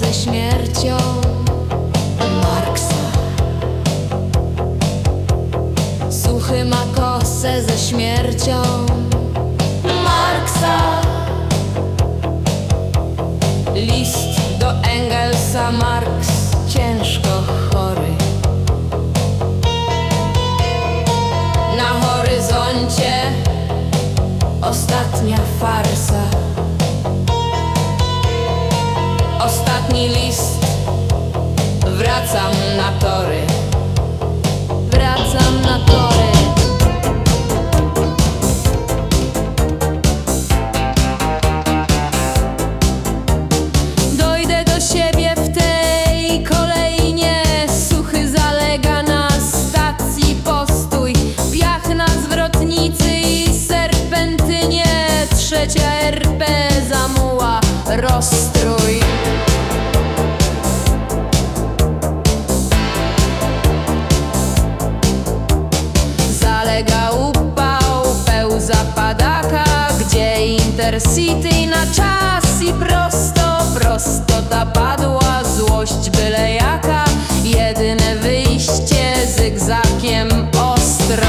ze śmiercią Marksa. Suchy ma kosę ze śmiercią Marksa. List do Engelsa, Marks ciężko chory. Na horyzoncie ostatnia farsa. Ostatni list. Wracam na tory. Wracam na tory. Dojdę do siebie w tej kolejnie. Suchy zalega na stacji postój. Piach na zwrotnicy i serpentynie. Trzecia RP zamuła rozstrój. Zalega upał, pełza padaka, gdzie Intercity na czas i prosto, prostota padła, złość byle jaka, jedyne wyjście zygzakiem ostro.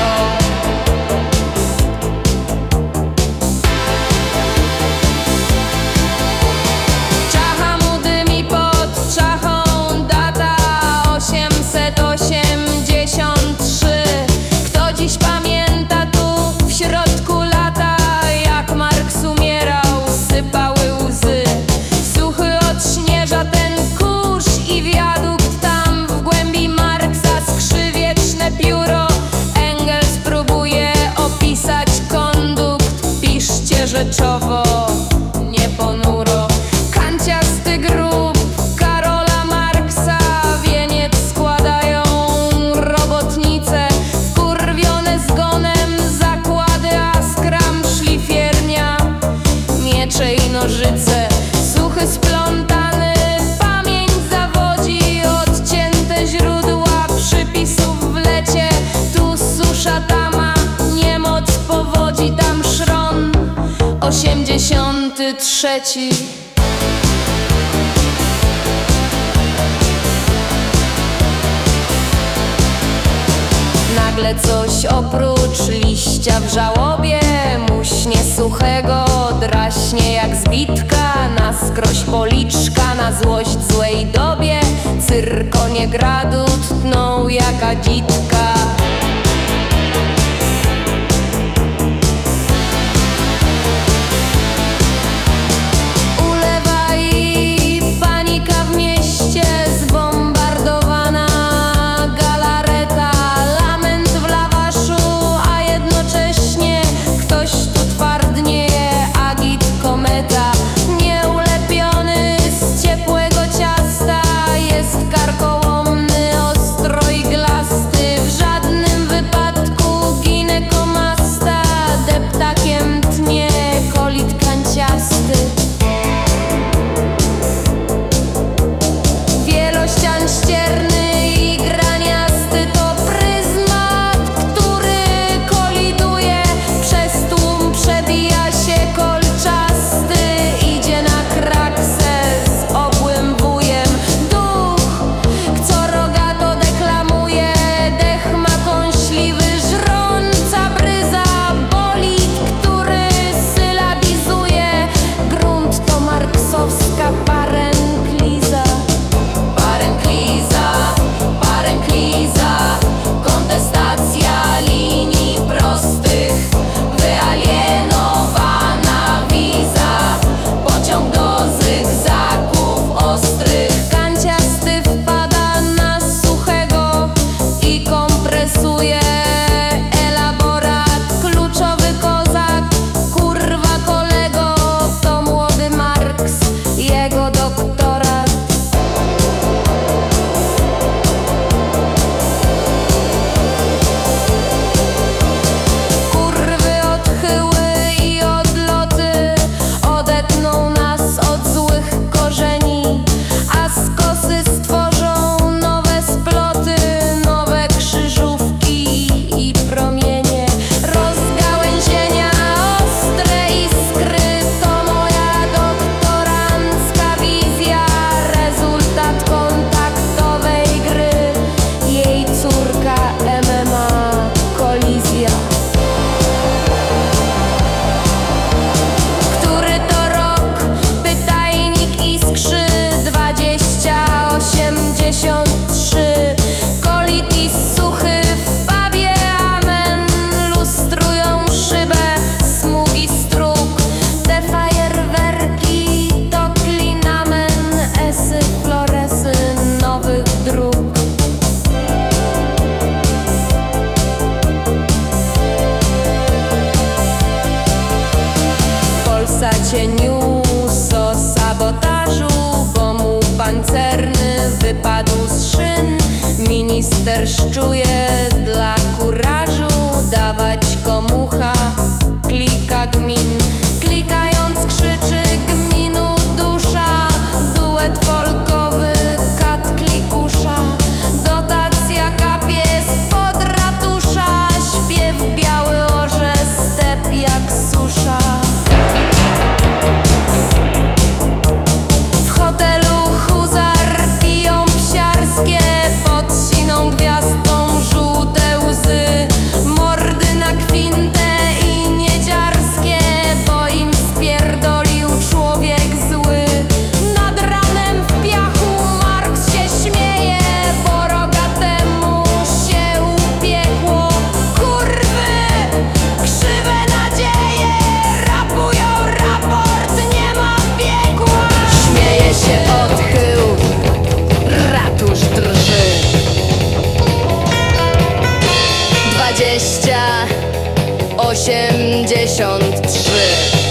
Czacha mu dymi pod czachą, data 883. Kto dziś pamięta tu w środku lata, jak Marks umierał, sypały łzy. Suchy odśnieża ten kurz i wiadukt, tam w głębi Marksa skrzy wieczne pióro. Engels próbuje opisać kondukt, piszcie rzeczowo, nie ponuro. Kanciasty grób Karola Marksa, wieniec składają robotnice, wkurwione zgonem zakłady, askram, szlifiernia, miecze i nożyce. Suchy splątany, pamięć zawodzi, odcięte źródła przypisów w lecie. Tu susza, tama, niemoc powodzi, tam szron 83. Nagle coś oprócz liścia w żałobie muśnie suchego, draśnie jak zbitka, na skroś policzka, na złość złej dobie. Cyrkonie gradu tną jak adzitka. Ulewa i panika w mieście, zbombardowana galareta, lament w lawaszu, a jednocześnie ktoś tu twardnieje, agit kometa. Nieulepiony z ciepłego ciasta, jest karkołomny, ostro iglasty, w żadnym wypadku ginekomasta, deptakiem tnie kolit kanciasty. Wielościan ścierny i graniasty to pryzmat, który koliduje, przez tłum przebija się kolczasty, idzie na kraksę z obłym wujem. Duch, co rogato deklamuje, dech ma kąśliwy, żrąca bryza, bolid, który sylabizuje. Grunt to marksowska parenkliza. Parenkliza, parenkliza, kontestacja linii prostych, wyalienowana wiza, pociąg do zygzaków ostrych. Kanciasty wpada na suchego i kompresuje elaborat. Kluczowy kozak, kurwa kolego, to młody Marks, jego doktorat. Kurwy, odchyły i odloty odetną nas od złych korzeni, a z kosy stworzą nowe sploty, nowe krzyżówki i promienie. Rozgałęzienia, ostre iskry, to moja doktorancka wizja. 83.